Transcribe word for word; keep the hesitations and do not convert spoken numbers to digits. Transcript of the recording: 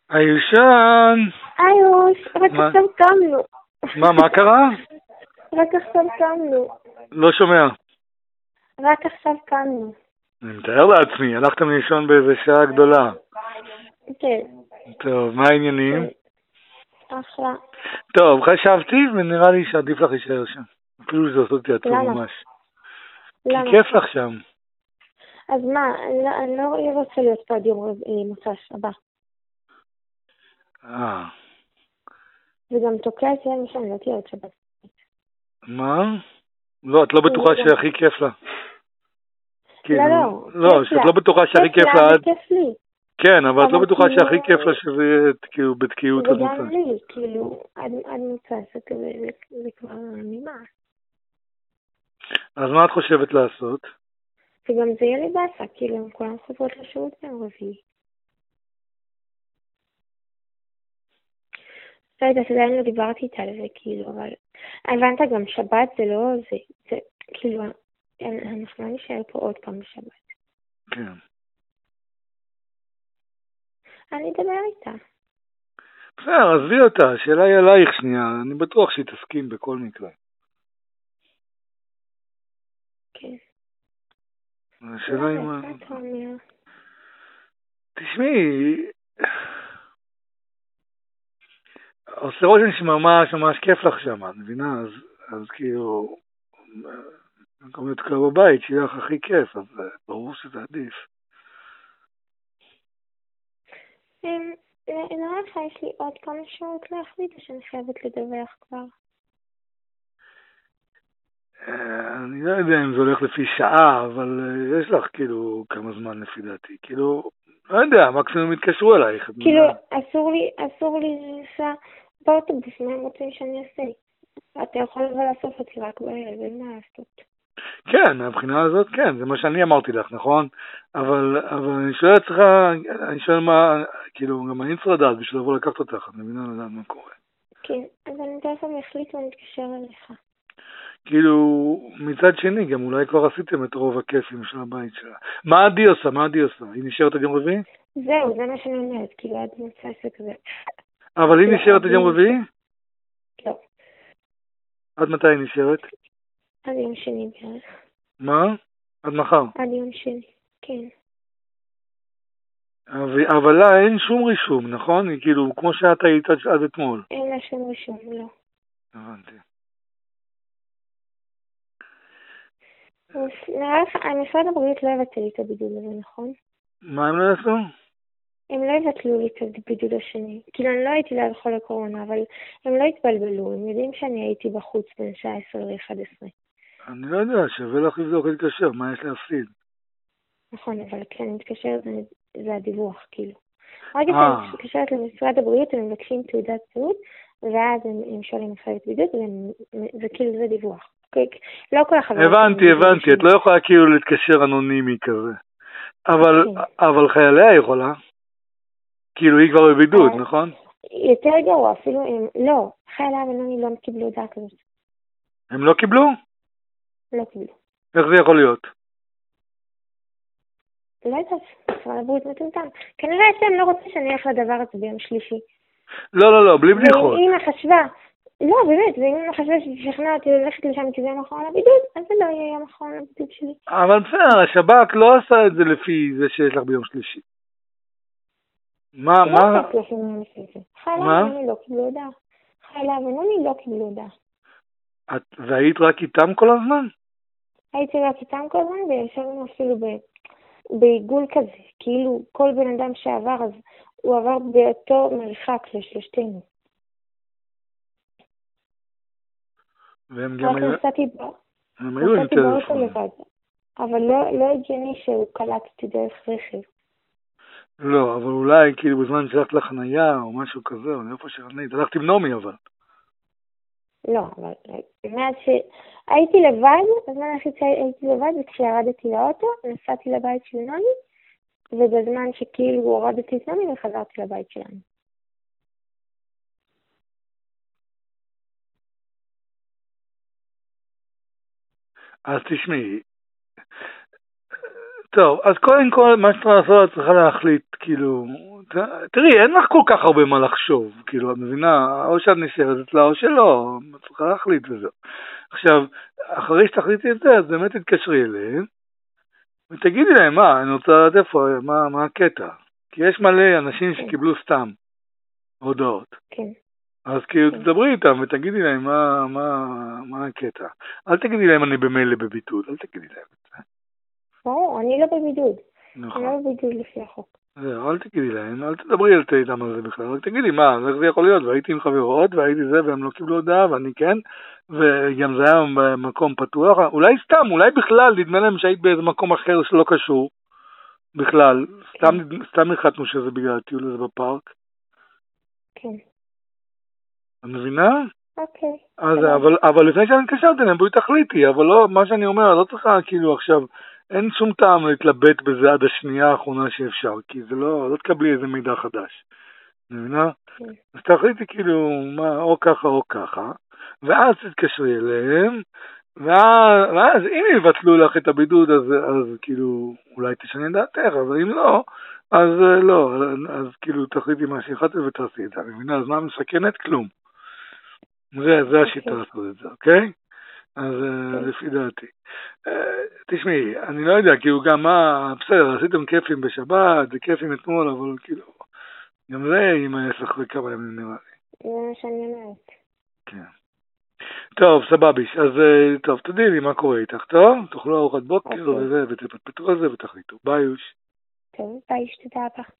היושן! איוש, רק עכשיו קמנו. מה, מה קרה? רק עכשיו קמנו. לא שומע. רק עכשיו קמנו. אני מתאר לעצמי, הלכתם לישון באיזה שעה גדולה. כן. טוב, מה העניינים? אחלה. טוב, חשבתי ונראה לי שעדיף לך להישאר שם. אפילו שזה עושה אותי עצוב ממש. כי למה? כיף לך שם. אז מה, אני לא, אני לא רוצה להיות פה עד יום מוצ"ש הבא. אה. וגם תוקע את זה משם, לא תהיה עוד שבת. מה? לא, את לא בטוחה שהכי כיף לה. לא, לא. לא, שאת לא בטוחה שהכי כיף לה. כיף לה וכיף לי. כן, אבל את לא בטוחה שהכי כיף לה שזה יהיה כאילו בתקיעות עד מוצ"ש. וגם לי, כאילו, עד מוצ"ש זה כבר נמאס. אז מה את חושבת לעשות? וגם זה יהיה לי באסה, כאילו, הם כולם חוזרות לשירות ביום רביעי. לא יודעת, עדיין לא דיברתי איתה על זה, כאילו, אבל... הבנת גם שבת זה לא... זה, זה כאילו, אנחנו לא נשאר פה עוד פעם בשבת. כן. אני אדבר איתה. בסדר, עזבי אותה, השאלה היא עלייך שנייה, אני בטוח שהיא תסכים בכל מקרה. כן. השאלה היא מה... מה אתה אומר? תשמעי, עושה רושם שממש ממש כיף לך שם, את מבינה? אז, אז כאילו, במקום להיות כבר בבית, שיהיה לך הכי כיף, אז ברור שזה עדיף. נראה לך, יש לי עוד כמה שעות להחליט, או שאני חייבת לדווח כבר? אני לא יודע אם זה הולך לפי שעה, אבל יש לך כאילו כמה זמן לפי דעתי. כאילו, לא יודע, מקסימום יתקשרו אלייך. כאילו, אסור לי, אסור לי לנסוע באוטובוס, מה הם רוצים שאני אעשה? אתה יכול לבוא לאסוף אותי רק בערב, אין מה לעשות. כן, מהבחינה הזאת כן, זה מה שאני אמרתי לך, נכון? אבל, אבל אני שואל אצלך, אני שואל מה, כאילו, גם אני צריך לדעת בשביל לבוא לקחת אותך, אני מבינה לדעת מה קורה. כן, אז אני תכף מחליט ואני אתקשר אליך. כאילו, מצד שני, גם אולי כבר עשיתם את רוב הכיפים של הבית שלה. מה עדי עושה? מה עדי עושה? היא נשארת עד יום רביעי? זהו, זה מה שאני אומרת, כאילו, עד מוצ"ש כזה. אבל היא נשארת עד יום רביעי? לא. עד מתי היא נשארת? עד יום שני בערך. מה? עד מחר? עד יום שני, כן. אבל, אבל לה אין שום רישום, נכון? היא כאילו, כמו שאת היית עד אתמול. אין לה שום רישום, לא. הבנתי. נראה לך, משרד הבריאות לא יבטל לי את הבידוד הזה, נכון? מה הם לא יעשו? הם לא יבטלו לי את הבידוד השני. כאילו, אני לא הייתי ליד חולה קורונה, אבל הם לא התבלבלו. הם יודעים שאני הייתי בחוץ בין תשע עשרה ל-אחת עשרה. אני לא יודע, שווה לך לבדוק להתקשר, מה יש להפסיד? נכון, אבל כשאני מתקשרת זה, זה הדיווח, כאילו. רק כשאני מתקשרת למשרד הבריאות, הם מבקשים תעודת זהות, ואז הם, הם שואלים מחייבת בידוד, וזה כאילו זה דיווח. לא כל החברות... הבנתי, הבנתי, את לא יכולה כאילו להתקשר אנונימי כזה. אבל, אבל חייליה יכולה. כאילו היא כבר בבידוד, נכון? יותר גרוע, אפילו הם... לא, חייליה ואנוני לא קיבלו הודעה כזאת. הם לא קיבלו? לא קיבלו. איך זה יכול להיות? לא יודעת, משרד הבריאות מטומטם. כנראה שהם לא רוצים שאני אלך לדבר הזה ביום שלישי. לא, לא, לא, בלי בדיחות. ואם החשבה... לא, באמת, ואם אני חושבת שתשכנע אותי ללכת לשם כי זה יום אחרון לבידוד, אז זה לא יהיה יום אחרון לבידוד שלי. אבל בסדר, השב"כ לא עשה את זה לפי זה שיש לך ביום שלישי. מה, מה? לא עשה לפי יום שלישי. חיילה ואנוני לא קיבלו הודעה. חיילה ואנוני לא קיבלו הודעה. והיית רק איתם כל הזמן? הייתי רק איתם כל הזמן, וישבנו אפילו בעיגול כזה. כאילו כל בן אדם שעבר, אז הוא עבר באותו מרחק לשלושתנו. והם גם היו... נסעתי באוטו לבד, אבל לא הגיוני שהוא קלט אותי דרך רכב. לא, אבל אולי כאילו בזמן שהלכת לחנייה או משהו כזה, או איפה שרנית, הלכת עם נומי אבל. לא, אבל מאז שהייתי לבד, בזמן שהייתי לבד, וכשירדתי לאוטו, נסעתי לבית של נומי, ובזמן שכאילו הורדתי את נומי, וחזרתי לבית שלנו. אז תשמעי, טוב, אז קודם כל, מה שצריך לעשות, את צריכה להחליט, כאילו, תראי, אין לך כל כך הרבה מה לחשוב, כאילו, את מבינה, או שאת נשארת אצלה או שלא, את צריכה להחליט וזהו. עכשיו, אחרי שתחליטי את זה, אז באמת תתקשרי אליהם, ותגידי להם, מה, אני רוצה לדעת איפה, מה, מה הקטע? כי יש מלא אנשים שקיבלו סתם הודעות. כן. אז כאילו תדברי איתם ותגידי להם מה, מה, מה הקטע. אל תגידי להם אני במילא בבידוד, אל תגידי להם את זה. לא, אני לא בבידוד. נכון. אני לא בבידוד לפי החוק. זהו, אל תגידי להם, אל תדברי על איתם על זה בכלל, רק תגידי מה, איך זה יכול להיות, והייתי עם חברות והייתי זה והם לא קיבלו הודעה ואני כן, וגם זה היה במקום פתוח, אולי סתם, אולי בכלל, נדמה להם שהיית באיזה מקום אחר שלא קשור, בכלל, סתם, סתם החלטנו שזה בגלל הטיול הזה בפארק. כן. את מבינה? אוקיי. אז, אבל, אבל לפני שאני מתקשרת אליהם, בואי תחליטי, אבל לא, מה שאני אומר, לא צריכה כאילו עכשיו, אין שום טעם להתלבט בזה עד השנייה האחרונה שאפשר, כי זה לא, לא תקבלי איזה מידע חדש. מבינה? כן. אז תחליטי כאילו, מה, או ככה או ככה, ואז תתקשרי אליהם, ואז, ואז אם יבטלו לך את הבידוד, אז, אז כאילו, אולי תשני דעתך, אבל אם לא, אז לא, אז כאילו תחליטי מה שהחלטת ותעשי את זה. אני מבינה, אז מה מסכנת? כלום. זה, זה השיטה לעשות את זה, אוקיי? אז לפי דעתי. תשמעי, אני לא יודע, כאילו גם מה, בסדר, עשיתם כיפים בשבת, זה כיפים אתמול, אבל כאילו, גם זה עם ההפך לכמה ימים נראה לי. זה מה שאני אומרת. כן. טוב, סבביש, אז טוב, תודיעי לי מה קורה איתך, טוב? תאכלו ארוחת בוקר וזה, ותפטפטו על זה ותחליטו. ביי יוש. טוב, ביי, שתודה רבה.